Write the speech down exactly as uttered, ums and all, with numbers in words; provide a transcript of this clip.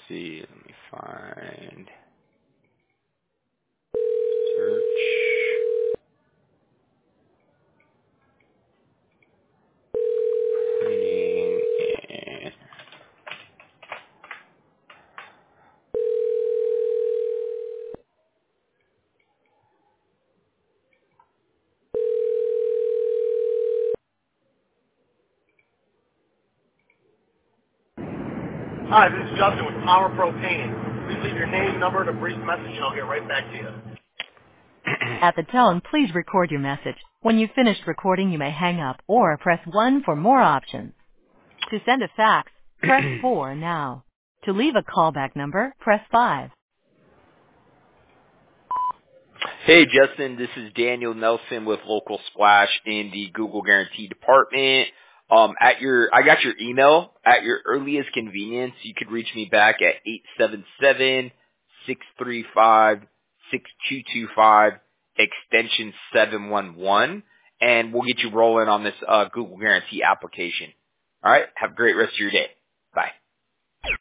see. Let me find search. Training and Hi, this is Justin with Power Pro Painting. Please leave your name, number, and a brief message, and I'll get right back to you. At the tone, please record your message. When you've finished recording, you may hang up or press one for more options. To send a fax, press four now. To leave a callback number, press five. Hey, Justin, this is Daniel Nelson with Local Splash in the Google Guarantee Department. Um, at your, I got your email. At your earliest convenience, you could reach me back at eight seven seven, six three five, six two two five, extension seven one one, and we'll get you rolling on this uh, Google Guarantee application. All right? Have a great rest of your day. Bye.